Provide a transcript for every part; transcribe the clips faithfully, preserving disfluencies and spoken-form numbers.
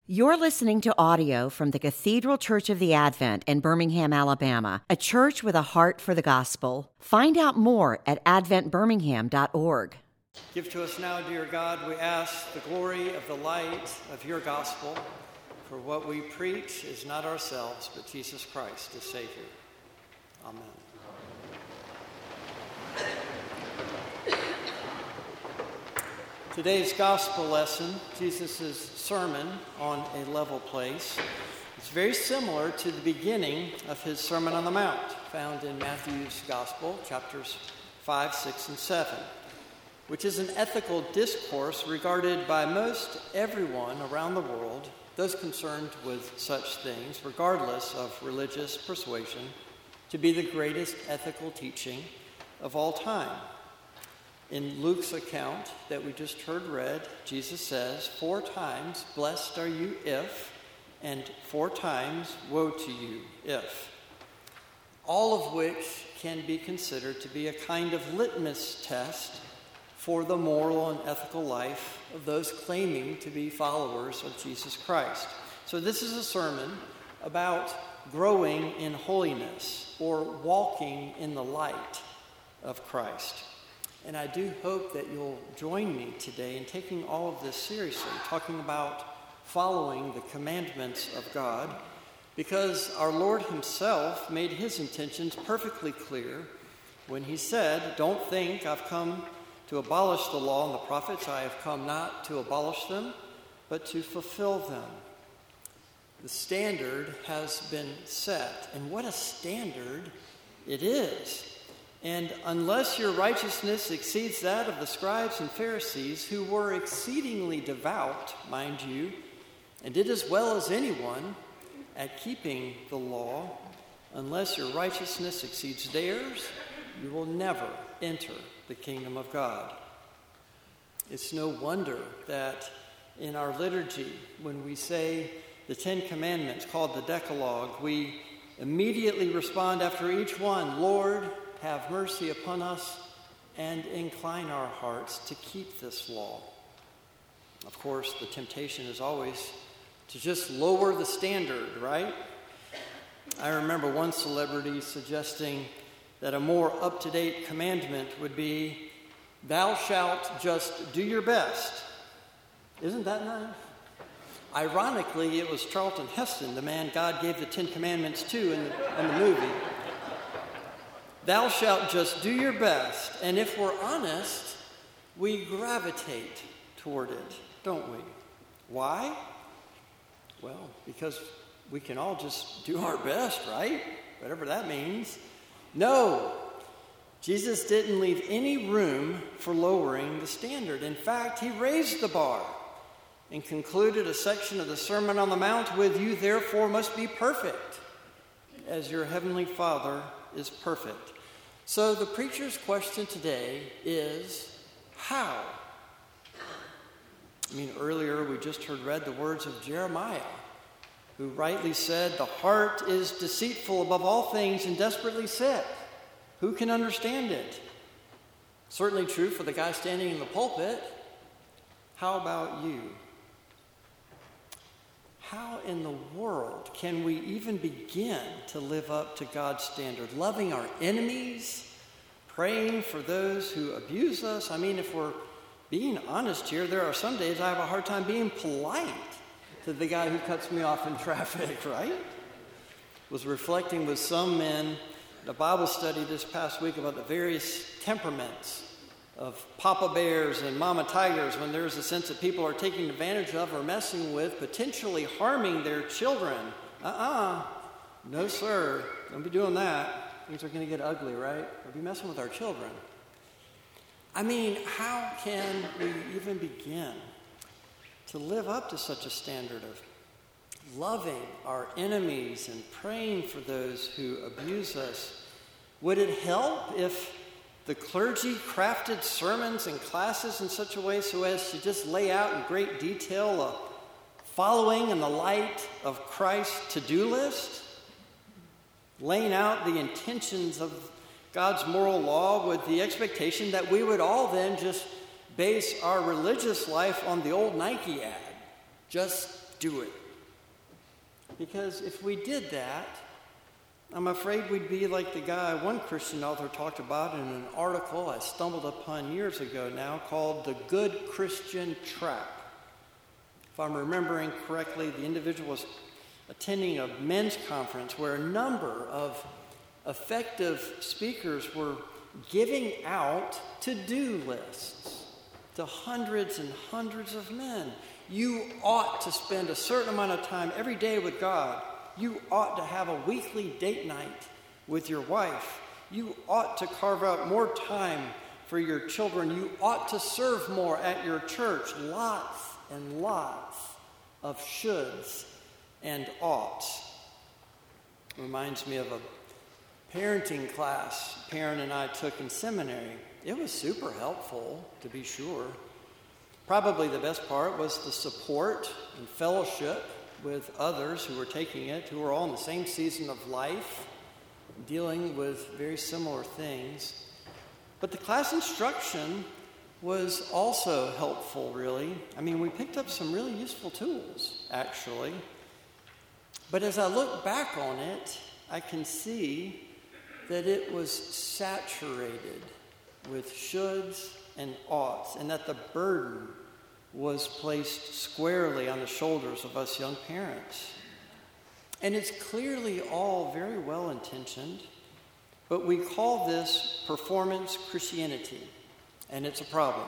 You're listening to audio from the Cathedral Church of the Advent in Birmingham, Alabama, a church with a heart for the gospel. Find out more at advent birmingham dot org. Give to us now, dear God, we ask the glory of the light of your gospel, for what we preach is not ourselves, but Jesus Christ, the Savior. Amen. Today's gospel lesson, Jesus' sermon on a level place, is very similar to the beginning of his Sermon on the Mount, found in Matthew's Gospel, chapters five, six, and seven, which is an ethical discourse regarded by most everyone around the world, those concerned with such things, regardless of religious persuasion, to be the greatest ethical teaching of all time. In Luke's account that we just heard read, Jesus says, four times, blessed are you if, and four times, woe to you if. All of which can be considered to be a kind of litmus test for the moral and ethical life of those claiming to be followers of Jesus Christ. So this is a sermon about growing in holiness or walking in the light of Christ. And I do hope that you'll join me today in taking all of this seriously, talking about following the commandments of God, because our Lord himself made his intentions perfectly clear when he said, "Don't think I've come to abolish the law and the prophets. I have come not to abolish them, but to fulfill them." The standard has been set, and what a standard it is. And unless your righteousness exceeds that of the scribes and Pharisees, who were exceedingly devout, mind you, and did as well as anyone at keeping the law, unless your righteousness exceeds theirs, you will never enter the kingdom of God. It's no wonder that in our liturgy, when we say the Ten Commandments, called the Decalogue, we immediately respond after each one, "Lord, have mercy upon us and incline our hearts to keep this law." Of course, the temptation is always to just lower the standard, right? I remember one celebrity suggesting that a more up-to-date commandment would be, "Thou shalt just do your best." Isn't that nice? Ironically, it was Charlton Heston, the man God gave the Ten Commandments to in the, in the movie. Thou shalt just do your best. And if we're honest, we gravitate toward it, don't we? Why? Well, because we can all just do our best, right? Whatever that means. No, Jesus didn't leave any room for lowering the standard. In fact, he raised the bar and concluded a section of the Sermon on the Mount with, "You therefore must be perfect, as your heavenly Father is perfect." So the preacher's question today is, how? I mean, earlier we just heard read the words of Jeremiah, who rightly said, "The heart is deceitful above all things and desperately sick. Who can understand it?" Certainly true for the guy standing in the pulpit. How about you? How in the world can we even begin to live up to God's standard? Loving our enemies, praying for those who abuse us. I mean, if we're being honest here, there are some days I have a hard time being polite to the guy who cuts me off in traffic, right? Was reflecting with some men in a Bible study this past week about the various temperaments of Papa Bears and Mama Tigers, when there's a sense that people are taking advantage of or messing with, potentially harming their children. Uh-uh. No, sir. Don't be doing that. Things are going to get ugly, right? Or be messing with our children. I mean, how can we even begin to live up to such a standard of loving our enemies and praying for those who abuse us? Would it help if the clergy crafted sermons and classes in such a way so as to just lay out in great detail a following in the light of Christ's to-do list? Laying out the intentions of God's moral law with the expectation that we would all then just base our religious life on the old Nike ad. Just do it. Because if we did that, I'm afraid we'd be like the guy one Christian author talked about in an article I stumbled upon years ago now called The Good Christian Trap. If I'm remembering correctly, the individual was attending a men's conference where a number of effective speakers were giving out to-do lists to hundreds and hundreds of men. You ought to spend a certain amount of time every day with God. You ought to have a weekly date night with your wife. You ought to carve out more time for your children. You ought to serve more at your church. Lots and lots of shoulds and oughts. Reminds me of a parenting class Perrin and I took in seminary. It was super helpful, to be sure. Probably the best part was the support and fellowship with others who were taking it, who were all in the same season of life, dealing with very similar things. But the class instruction was also helpful, really. I mean, we picked up some really useful tools, actually. But as I look back on it, I can see that it was saturated with shoulds and oughts, and that the burden was placed squarely on the shoulders of us young parents. And it's clearly all very well-intentioned, but we call this performance Christianity, and it's a problem.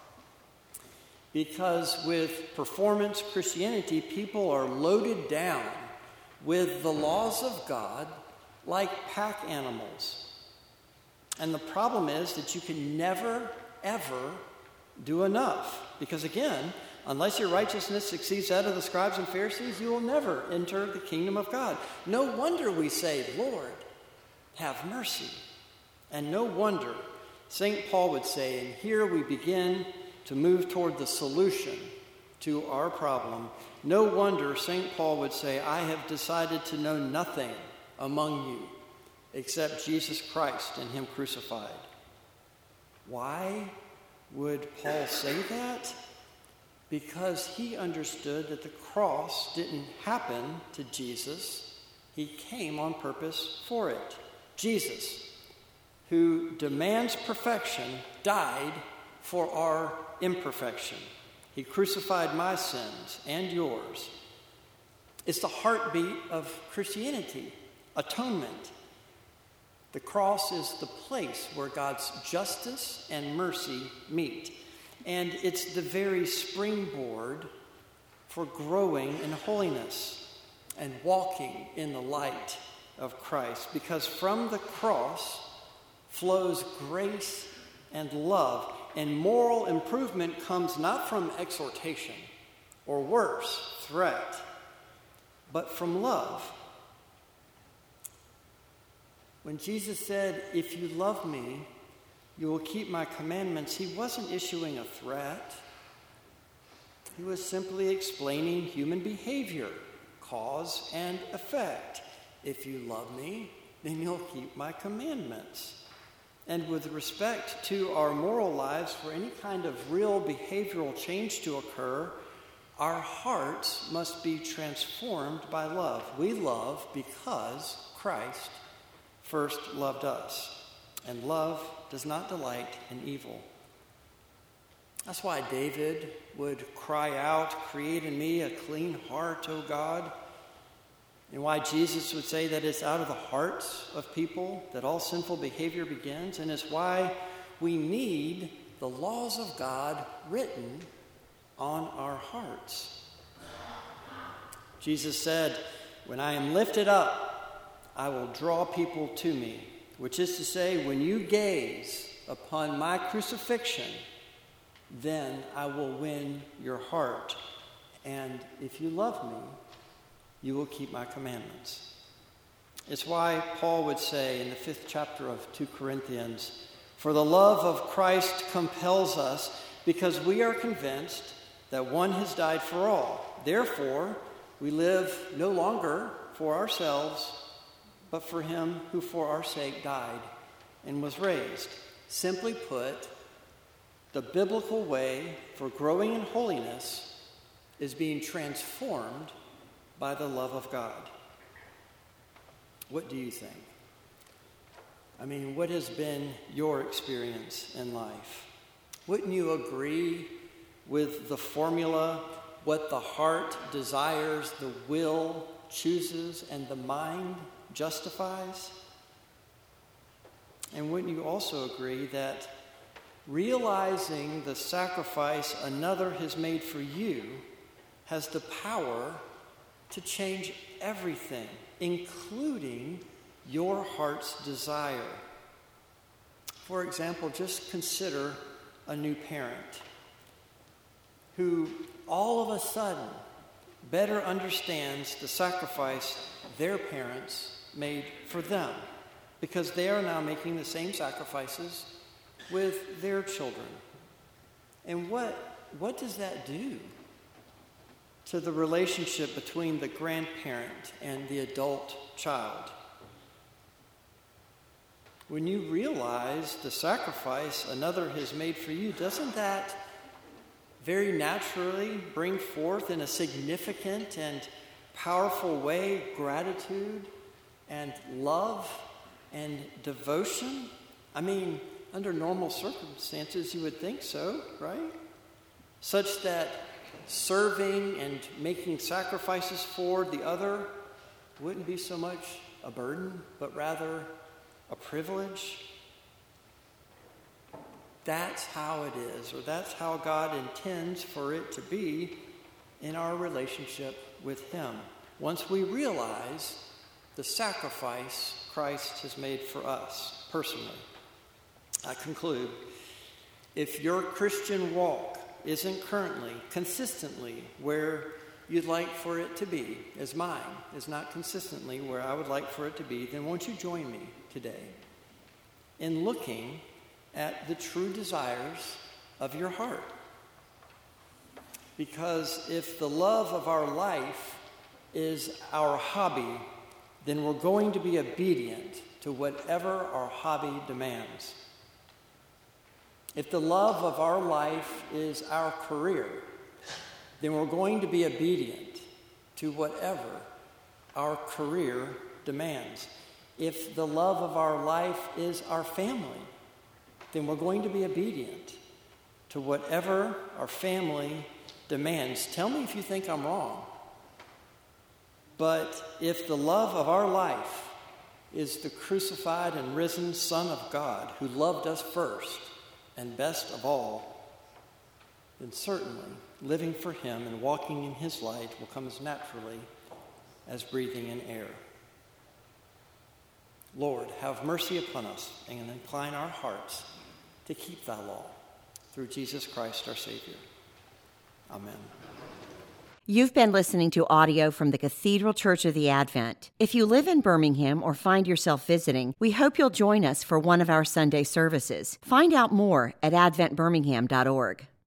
Because with performance Christianity, people are loaded down with the laws of God like pack animals. And the problem is that you can never, ever do enough. Because again, unless your righteousness exceeds that of the scribes and Pharisees, you will never enter the kingdom of God. No wonder we say, Lord, have mercy. And no wonder Saint Paul would say, and here we begin to move toward the solution to our problem. No wonder Saint Paul would say, I have decided to know nothing among you except Jesus Christ and him crucified. Why would Paul say that? Because he understood that the cross didn't happen to Jesus. He came on purpose for it. Jesus, who demands perfection, died for our imperfection. He crucified my sins and yours. It's the heartbeat of Christianity, atonement. The cross is the place where God's justice and mercy meet. And it's the very springboard for growing in holiness and walking in the light of Christ. Because from the cross flows grace and love. And moral improvement comes not from exhortation or worse, threat, but from love. When Jesus said, if you love me, you will keep my commandments, he wasn't issuing a threat. He was simply explaining human behavior, cause and effect. If you love me, then you'll keep my commandments. And with respect to our moral lives, for any kind of real behavioral change to occur, our hearts must be transformed by love. We love because Christ first loved us. And love does not delight in evil. That's why David would cry out, create in me a clean heart, O God. And why Jesus would say that it's out of the hearts of people that all sinful behavior begins. And it's why we need the laws of God written on our hearts. Jesus said, when I am lifted up, I will draw people to me. Which is to say, when you gaze upon my crucifixion, then I will win your heart. And if you love me, you will keep my commandments. It's why Paul would say in the fifth chapter of Second Corinthians, for the love of Christ compels us, because we are convinced that one has died for all. Therefore, we live no longer for ourselves, but for him who for our sake died and was raised. Simply put, the biblical way for growing in holiness is being transformed by the love of God. What do you think? I mean, what has been your experience in life? Wouldn't you agree with the formula, what the heart desires, the will chooses, and the mind justifies? And wouldn't you also agree that realizing the sacrifice another has made for you has the power to change everything, including your heart's desire? For example, just consider a new parent who all of a sudden better understands the sacrifice their parents made for them, because they are now making the same sacrifices with their children. And what, what does that do to the relationship between the grandparent and the adult child? When you realize the sacrifice another has made for you, doesn't that very naturally bring forth in a significant and powerful way gratitude and love and devotion? I mean, under normal circumstances, you would think so, right? Such that serving and making sacrifices for the other wouldn't be so much a burden, but rather a privilege. That's how it is, or that's how God intends for it to be in our relationship with Him. Once we realize the sacrifice Christ has made for us personally. I conclude, if your Christian walk isn't currently, consistently where you'd like for it to be, as mine is not consistently where I would like for it to be, then won't you join me today in looking at the true desires of your heart? Because if the love of our life is our hobby, then we're going to be obedient to whatever our hobby demands. If the love of our life is our career, then we're going to be obedient to whatever our career demands. If the love of our life is our family, then we're going to be obedient to whatever our family demands. Tell me if you think I'm wrong. But if the love of our life is the crucified and risen Son of God who loved us first and best of all, then certainly living for Him and walking in His light will come as naturally as breathing in air. Lord, have mercy upon us and incline our hearts to keep Thy law. Through Jesus Christ our Savior. Amen. You've been listening to audio from the Cathedral Church of the Advent. If you live in Birmingham or find yourself visiting, we hope you'll join us for one of our Sunday services. Find out more at advent birmingham dot org.